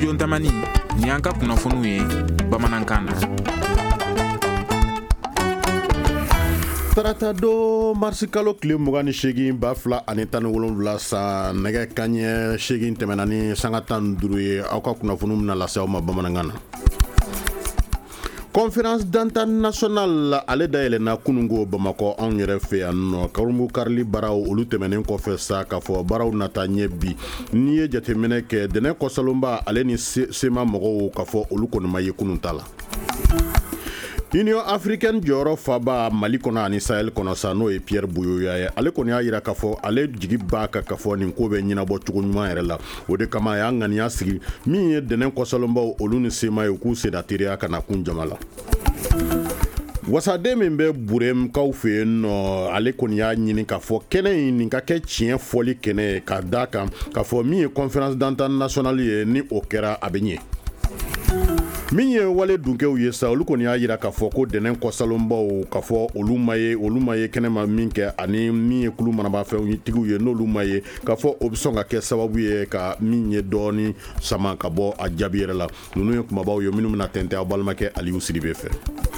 studio Ntamani ni an ka kunnafoniw ye bamanankan na. Tarata do marsi kalo tile 28 ba fila ani 17 sa nɛgɛ kaɲɛ 8 tɛmɛna ni sanga 15 ye aw ka kunnafoniw bɛna lase aw ma bamanankan na. Conférence d'entente nationale ale dayɛlɛna kunungo Bamakɔ anw yɛrɛ fɛ yan nɔ karumbu karili baaraw olu tɛmɛnen kɔfɛ sa k'a fɔ baaraw nata ɲɛ bi n'i ye jateminɛ kɛ dɛnɛ kɔsalonba ale ni sema mɔgɔw k'a fɔ olu kɔni ma ye kunun ta la. Union africaine jɔyɔrɔ faba Mali kɔnɔ ani Sahel kɔnɔ sa n'o ye Pierre Buyoya ye ale kɔni y'a yira k'a fɔ ale jigi b'a kan k'a fɔ nin ko bɛ ɲɛnabɔ cogo ɲuman yɛrɛ la o de kama a y'a ŋaniya sigi min ye dɛnɛ kɔsalonbaw olu ni sema ye u k'u senda teriya ka na kun jama la. Wasaden min bɛ Buremkaw fɛ yen nɔ ale kɔni y'a ɲini k'a fɔ kɛnɛ in nin ka kɛ tiɲɛ fɔli kɛnɛ ye k'a d'a kan k'a fɔ min ye conférence d'entente nationale ye ni o kɛra a bɛ ɲɛ. Min ye wale dunkew ye sa olu kɔni y'a yira k'a fɔ ko dɛnɛ kɔsalonbaw k'a fɔ olu ma ye kɛnɛma min kɛ ani min ye kulu manabafɛnw tigiw ye n'olu ma ye k'a fɔ o bɛ sɔn ka kɛ sababu ye ka min ye dɔɔni sama ka bɔ a jaabi yɛrɛ la ninnu ye kumabaw ye minnu bɛna tɛntɛn aw balimakɛ Aliyu Sidibe fɛ.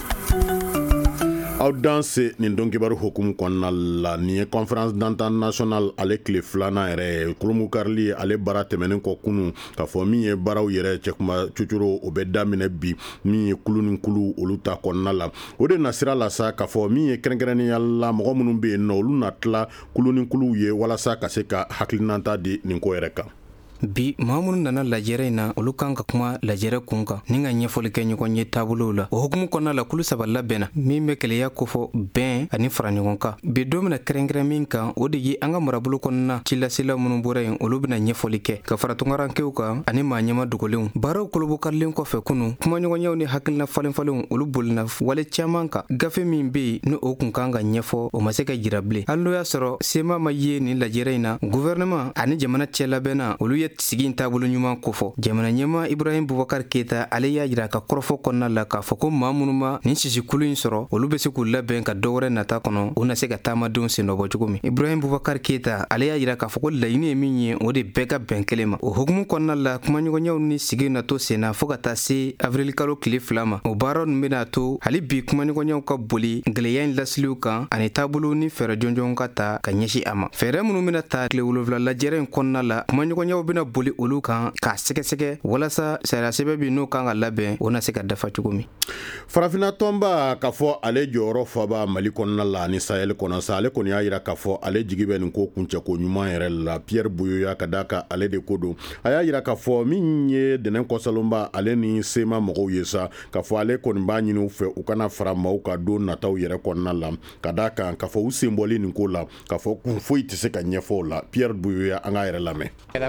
Aw danse nin dɔnkibaru hukumu kɔnɔna la nin ye conférence d'entente nationale ale tile filanan yɛrɛ ye kurumukarili karili ale baara tɛmɛnen kɔ kunun k'a fɔ min ye baaraw yɛrɛ cɛkuma cucuro o bɛ daminɛ bi min ye kulu ni kulu olu ta kɔnɔna la o de nasira la sa k'a fɔ min ye kɛrɛnkɛrɛnnenya la mɔgɔ minnu bɛ yen nɔ olu na tila kulu ni kuluw ye walasa ka se ka hakilinata di nin ko yɛrɛ kan. Bi Mahamunu nana lajɛrɛ in na olu kan ka kuma lajɛrɛ kun kan ni ka ɲɛfɔli kɛ ɲɔgɔn ye taabolow la o hukumu kɔnɔna la kulu saba labɛnna min bɛ kɛlɛya kofɔ bɛn ani fara ɲɔgɔn kan bi don mina kɛrɛnkɛrɛn min kan o de ye an ka marabolo kɔnɔna cilasila minnu bɔra yen olu bɛna ɲɛfɔli kɛ ka fara tungarankew kan ani maa ɲɛma dogolenw baaraw kolobokarilen kɔfɛ kunu kumaɲɔgɔnyaw ni hakilina falenfalenw olu bolina wale caman kan gafe min bɛ yen ni o kun kan ka ɲɛfɔ o ma se ka jira bilen hali n'o y'a sɔrɔ sema ma ye nin lajɛrɛ in na gouvernement ani jamana cɛ labɛnna olu ye sigi in taabolo ɲuman kofɔ jamana ɲɛma Ibrahim Bubakar Keita ale y'a jira ka kɔrɔfɔ kɔnɔna la k'a fɔ ko maa minnu ma nin sisikulu in sɔrɔ olu bɛ se k'u labɛn ka dɔwɛrɛ nata kɔnɔ u na se ka taamadenw sen dɔ bɔ cogo min Ibrahim Bubakar Keita ale y'a jira k'a fɔ ko laɲini ye min ye o de bɛɛ ka bɛn kelen ma o hukumu kɔnɔna la kumaɲɔgɔnyaw ni sigi na to sen na fɔ ka taa se avril kalo tile 2 ma o baara ninnu bɛna to hali bi kumaɲɔgɔnyaw ka boli gɛlɛya in lasiliw kan ani taabolo ni fɛɛrɛ jɔnjɔnw ka ta ka ɲɛsin a ma fɛɛrɛ minnu bɛna ta tile 7 lajɛrɛ in kɔnɔna la kumaɲɔgɔnyaw bɛna boli olu kan k'a sɛgɛsɛgɛ walasa sariya sɛbɛn bi n'o kan ka labɛn o na se ka dafa cogo min Farafina tɔnba k'a fɔ ale jɔyɔrɔ faba Mali kɔnɔna la ani Sahel kɔnɔ sa ale kɔni y'a jira k'a fɔ ale jigi bɛ nin ko kuncɛko ɲuman yɛrɛ la Pierre Buyoya ka d'a kan ale de ko don a y'a jira k'a fɔ min ye dɛnɛ kɔsalonba ale ni sema mɔgɔw ye sa k'a fɔ ale kɔni b'a ɲini u fɛ u kana fara maaw ka don nataw yɛrɛ kɔnɔna la ka d'a kan k'a fɔ u senbɔli nin ko la k'a fɔ kun foyi tɛ se ka ɲɛfɔ o la Pierre Buyoya an k'a yɛrɛ lamɛn.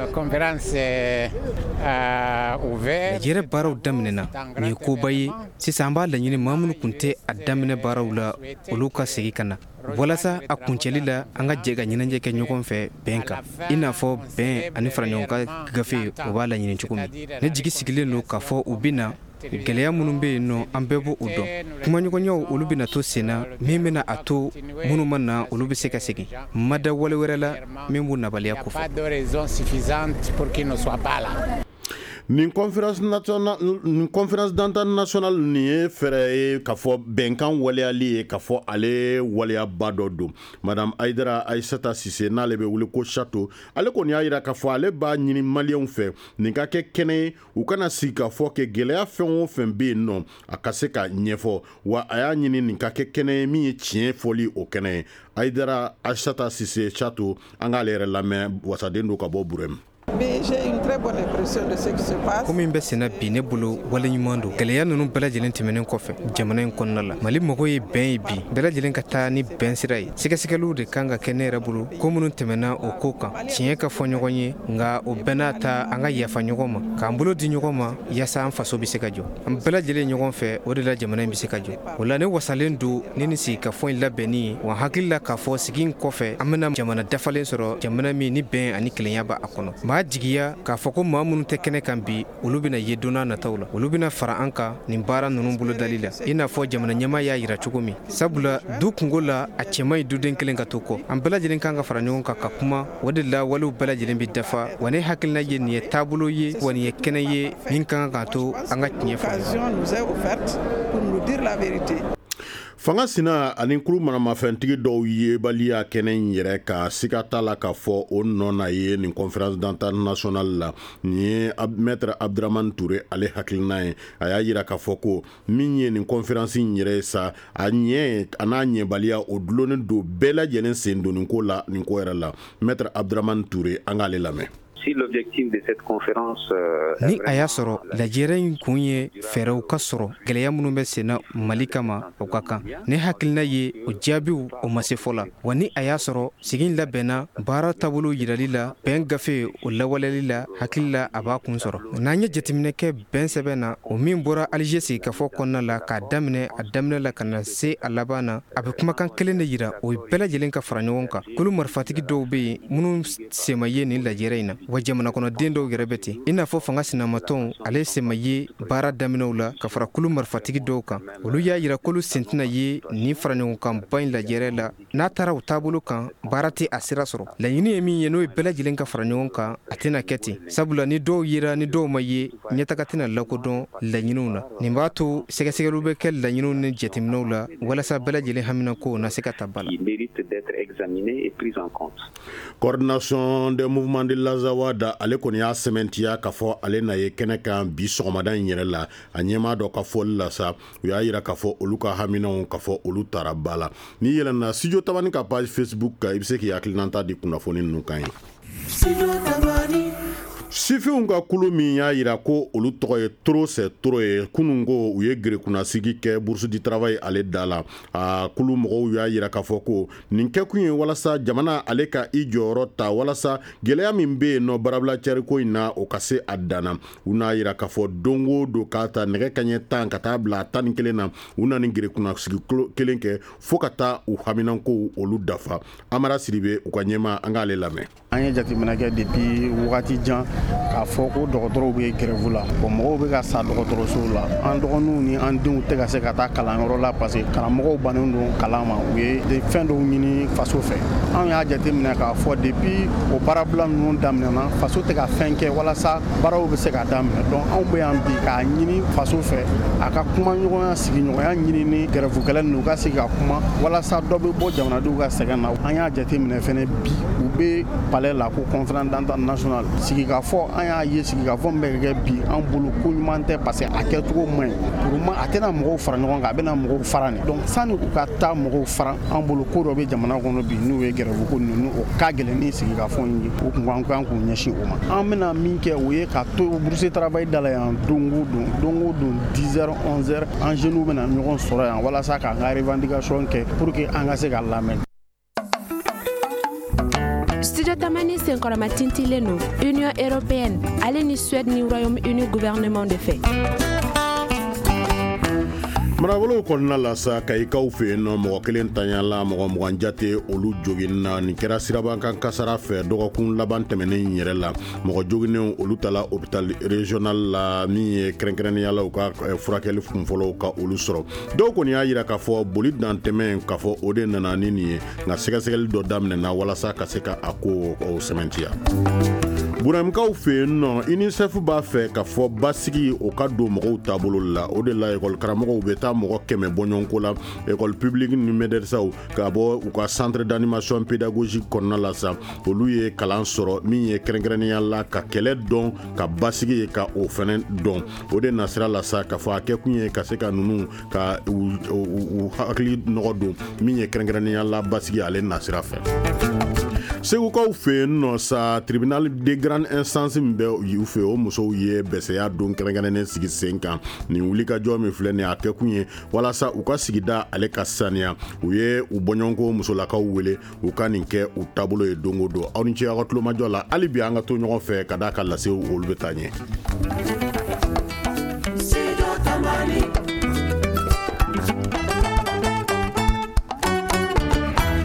lajɛrɛ baaraw daminɛna nin ye koba ye sisan an b'a laɲini maa minnu kun tɛ a daminɛ baaraw la olu ka segi ka na walasa a kuncɛli la an ka jɛ ka ɲɛnajɛ kɛ ɲɔgɔn fɛ bɛn kan i n'a fɔ bɛn ani fara ɲɔgɔn ka gafe o b'a laɲini cogo min ne jigi sigilen don k'a fɔ u bɛna gɛlɛya minnu bɛ yen nɔ an bɛɛ b'o o dɔn kumaɲɔgɔnyaw olu bɛna to sen na min bɛna a to minnu ma na olu bɛ se ka segin ma da wale wɛrɛ la min b'u nabaliya kofɔ. Nin conférence d'entente nationale nin ye fɛrɛ ye k'a fɔ bɛnkan waleyali ye k'a fɔ ale waleyaba dɔ don madame Aïdara Aïssata Sise n'ale bɛ wele ko Chateau ale kɔni y'a jira k'a fɔ ale b'a ɲini maliyɛnw fɛ nin ka kɛ kɛnɛ ye u kana sigi k'a fɔ kɛ gɛlɛya fɛn o fɛn bɛ yen nɔ a ka se ka ɲɛfɔ wa a y'a ɲini nin ka kɛ kɛnɛ ye min ye tiɲɛ fɔli o kɛnɛ ye Aïdara Aïssata Sise Chateau an k'ale yɛrɛ lamɛn wasaden do ka bɔ Burema. Komi bɛ senna bi ne bolo waleɲuman don gɛlɛya ninnu bɛɛ lajɛlen tɛmɛnen kɔfɛ jamana in kɔnɔna la Mali mɔgɔw ye bɛn ye bi bɛɛ lajɛlen ka taa ni bɛn sira ye sɛgɛsɛgɛliw de kan ka kɛ ne yɛrɛ bolo ko minnu tɛmɛna o ko kan tiɲɛ ka fɔ ɲɔgɔn ye nka o bɛɛ n'a ta an ka yafa ɲɔgɔn ma k'an bolo di ɲɔgɔn ma yaasa an faso bɛ se ka jɔ an bɛɛ lajɛlen ɲɔgɔn fɛ o de la jamana in bɛ se ka jɔ o la ne wasalen don ne ni sigi ka fɔ in labɛnni ye wa hakili la k'a fɔ sigi in kɔfɛ an bɛna jamana dafalen sɔrɔ jamana min ni bɛn ani kelenya b'a kɔnɔ maa jigiya k'a fɔ ko maa minnu tɛ kɛnɛ kan bi olu bɛna ye donna nataw la olu bɛna fara an kan nin baara ninnu bolodali la i n'a fɔ jamana ɲɛmaa y'a yira cogo min sabula du kungo la a cɛman ye duden kelen ka to kɔ an bɛɛ lajɛlen kan ka fara ɲɔgɔn kan ka kuma o de la walew bɛɛ lajɛlen bi dafa wa ne hakilina ye nin ye taabolo ye wa nin ye kɛnɛ ye min kan ka to an ka tiɲɛ fɔ fanga sina ani kulu manamafɛntigi dɔw ye baliya kɛnɛ in yɛrɛ ka siga t'a la k'a fɔ o nɔna ye nin conférence internationale la nin ye maître Abdraman Touré ale hakilina ye a y'a yira k'a fɔ ko min ye nin conférence in yɛrɛ sa a n'a ɲɛbaliya o dulonnen don bɛɛ lajɛlen sen don nin ko yɛrɛ la maître Abdraman Touré an k'ale lamɛn. Si l'objectif de cette conférence ni a y'a sɔrɔ lajɛrɛ in kun ye fɛɛrɛw ka sɔrɔ gɛlɛya minnu bɛ senna Mali kama o ka kan ne hakilina ye o jaabiw o ma se fɔ la wa ni a y'a sɔrɔ sigi labɛnna baara taabolo yirali la bɛn gafe o lawaleli la hakili la a b'a kun sɔrɔ n'an ye jateminɛ kɛ bɛn sɛbɛn na o min bɔra Alize sigikafɔ kɔnɔna la k'a daminɛ a daminɛ la ka na se a laban na a bɛ kumakan kelen de yira o ye bɛɛ lajɛlen ka fara ɲɔgɔn kan kulu marifatigi dɔw bɛ yen minnu sema ye nin lajɛrɛ in na wa jamana kɔnɔ den dɔw yɛrɛ bɛ ten i n'a fɔ fanga sinamatɔnw ale sema ye baara daminɛw la ka fara kulu marifatigi dɔw kan olu y'a yira k'olu sentina ye nin fara ɲɔgɔn kan ba in lajɛrɛ la n'a taara o taabolo kan baara tɛ a sira sɔrɔ laɲini ye min ye n'o ye bɛɛ lajɛlen ka fara ɲɔgɔn kan a tɛna kɛ ten sabula ni dɔw yera ni dɔw ma ye ɲɛtaga tɛna lakodɔn laɲiniw na nin b'a to sɛgɛsɛgɛliw bɛ kɛ laɲiniw ni jateminɛw la walasa bɛɛ lajɛlen haminakow na se ka ta ba la. Coordination des mouvements de l'Azawad ale kɔni y'a sɛmɛntiya k'a fɔ ale na ye kɛnɛ kan bi sɔgɔmada in yɛrɛ la a ɲɛmaa dɔ ka fɔli la sa u y'a yira k'a fɔ olu ka haminaw k'a fɔ olu taara ba la n'i yɛlɛnna studio tabani ka page Facebook kan i bɛ se k'i hakilinanta di kunnafoni ninnu kan ye. Sifinw ka kulu min y'a yira ko olu tɔgɔ ye Trop c'est trop ye kunun ko u ye gerekunasigi kɛ bourse du travail ale da la a kulu mɔgɔw y'a yira k'a fɔ ko nin kɛkun ye walasa jamana ale ka i jɔyɔrɔ ta walasa gɛlɛya min bɛ yen nɔ barabila cɛriko in na o ka se a danna u n'a yira k'a fɔ don o don k'a ta nɛgɛ kaɲɛ 10 ka taa bila 11 na u na nin gerekunasigi kelen kɛ fo ka taa u haminankow olu dafa Amara Sidibe u ka ɲɛma an k'ale lamɛn. An ye jateminɛ kɛ depuis wagati jan k'a fɔ ko dɔgɔtɔrɔw bɛ grève la bon mɔgɔw bɛ ka sa dɔgɔtɔrɔsow la an dɔgɔninw ni an denw tɛ ka se ka taa kalanyɔrɔ la parce que karamɔgɔw bannen don kalan ma u ye fɛn dɔw ɲini faso fɛ an y'a jateminɛ k'a fɔ depuis o baarabila ninnu daminɛna faso tɛ ka fɛn kɛ walasa baaraw bɛ se ka daminɛ donc anw bɛ yan bi k'a ɲini faso fɛ a ka kuma ɲɔgɔnya sigiɲɔgɔnya ɲini ni grèvekɛla ninnu u ka se ka kuma walasa dɔ bɛ bɔ jamanadenw ka sɛgɛn na an y'a jateminɛ fɛnɛ bi u bɛ palais la ko conférence internationale sigikafɔ an y'a ye sigikafɔ min bɛ kɛ bi an bolo ko ɲuman tɛ parce que a kɛcogo man ɲi pour a tɛna mɔgɔw fara ɲɔgɔn kan a bɛna mɔgɔw fara ne donc sani u ka taa mɔgɔw fara an bolo ko dɔ bɛ jamana kɔnɔ bi n'u ye grève ko ninnu o ka gɛlɛn ni sigikafɔ in ye o kun kan k'u ɲɛsin o ma an bɛna min kɛ o ye ka to bourse travail da la yan don o don 10h 11h an jeunes bɛna ɲɔgɔn sɔrɔ yan walasa k'an ka revendication kɛ pour que an ka se ka lamɛn. Studio Tamani senkɔrɔma tintilen no Union Européenne ale ni Suède ni Royaume-Uni gouvernement de fait. Marabolo kɔnɔna la sa Kayikaw fɛ yen nɔ mɔgɔ kelen tanyala mɔgɔ mugan jate olu joginna nin kɛra sirabankan kasara fɛ dɔgɔkun laban tɛmɛnen yɛrɛ la mɔgɔ joginnenw olu tala hôpital régional la min ye kɛrɛnkɛrɛnnenya la u ka furakɛli kunfɔlɔw ka olu sɔrɔ dɔw kɔni y'a yira k'a fɔ boli dantɛmɛ k'a fɔ o de nana ni nin ye nka sɛgɛsɛgɛli dɔ daminɛna walasa ka se ka a ko sɛmɛntiya. Buramikaw fɛ yen nɔ UNICEF b'a fɛ ka fɔ basigi o ka don mɔgɔw taabolo la o de la école karamɔgɔw bɛ taa mɔgɔ 100 bɔ ɲɔgɔnko la école publique ni médersaw ka bɔ u ka centre d'animation pédagogique kɔnɔna la sa olu ye kalan sɔrɔ min ye kɛrɛnkɛrɛnnenya la ka kɛlɛ dɔn ka basigi ye ka o fɛnɛ dɔn o de nasira la sa ka fɔ a kɛkun ye ka se ka ninnu ka u hakili nɔgɔ don min ye kɛrɛnkɛrɛnnenya la basigi ale nasira fɛ. Segukaw fɛ yen nɔ sa tribunal de grande instance min bɛ u fɛ o musow ye bɛsɛya don kɛrɛnkɛrɛnnen sigi sen kan nin wulikajɔ min filɛ nin a kɛkun ye walasa u ka sigida ale ka saniya u ye u bɔɲɔgɔnko musolakaw wele u ka nin kɛ u taabolo ye don o don aw ni ce aw ka tulomajɔ la hali bi an ka to ɲɔgɔn fɛ ka d'a ka lasew olu bɛ taa ɲɛ.